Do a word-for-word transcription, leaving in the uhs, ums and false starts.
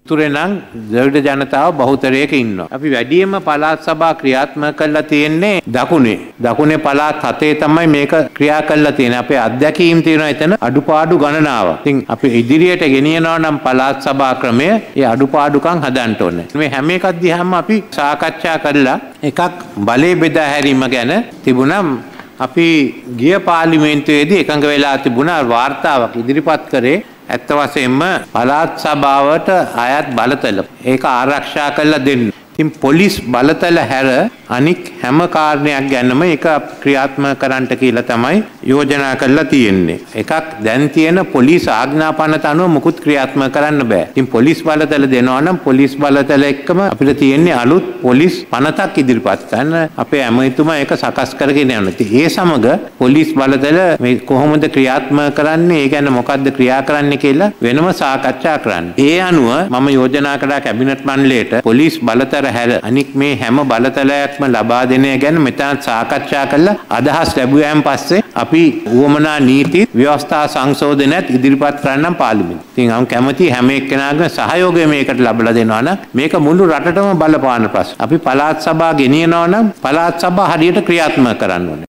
උතුරේ නම් ද්‍රවිඩ ජනතාව බහුතරයක ඉන්නවා. අපි වැඩියෙන්ම පළාත් සභා ක්‍රියාත්මක කරලා තියෙන්නේ දකුණේ. දකුණේ පළාත් හතේ තමයි මේක ක්‍රියා කරලා තියෙන්නේ. අපේ අත්දැකීම් තියෙනවා එතන අඩුපාඩු ගණනාවක්. ඉතින් අපි ඉදිරියට ගෙනියනවා නම් පළාත් සභා ක්‍රමය ඒ අඩුපාඩුකම් හදන්න ඕනේ. මේ හැම එකක් දිහාම අපි සාකච්ඡා කරලා එකක් බලය බෙදා හැරීම ගැන තිබුණා. අපි ගිය පාර්ලිමේන්තුවේදී එකඟ වෙලා තිබුණා වාර්තාවක් ඉදිරිපත් කරේ ඇත්ත වශයෙන්ම පළාත් සභාවට අයත් බලතල ඒක ආරක්ෂා කරලා දෙන්න. ඉතින් පොලිස් බලතල හැර අනික් හැම කාරණයක් ගැනම ඒක ක්‍රියාත්මක කරන්නට කියලා තමයි යෝජනා කරලා තියෙන්නේ. එකක් දැන් තියෙන පොලිස් ආඥා පනත අනුව මුකුත් ක්‍රියාත්මක කරන්න බෑ. ඉතින් පොලිස් බලතල දෙනවා නම් පොලිස් බලතල එක්කම අපිට තියෙන්නේ අලුත් පොලිස් පනතක් ඉදිරිපත් කරන්න. අපේ ඇමතිතුමා ඒක සකස් කරගෙන යනවා. ඉතින් ඒ සමග පොලිස් බලතල මේ කොහොමද ක්‍රියාත්මක කරන්නේ, ඒ ගැන මොකද්ද ක්‍රියා කරන්නේ කියලා වෙනම සාකච්ඡා කරන්න. ඒ අනුව මම යෝජනා කළා කැබිනට් මණ්ඩලයට පොලිස් බලතල හැර අනික් මේ හැම බලතලයක්ම ලබා දෙන ගැන මෙතන සාකච්ඡා කරලා අදහස් ලැබුවාන් පස්සේ අපි උවමනා නීති ව්‍යවස්ථා සංශෝධනයත් ඉදිරිපත් කරන්නම් පාර්ලිමේන්තුවට. ඉතින් මම කැමති හැම එක්කෙනාගේ සහයෝගය මේකට ලැබලා දෙනවා නම් මේක මුළු රටටම බලපාන ප්‍රශ්න. අපි පළාත් සභා ගෙනියනවා නම් පළාත් සභා හරියට ක්‍රියාත්මක කරන්න ඕනේ.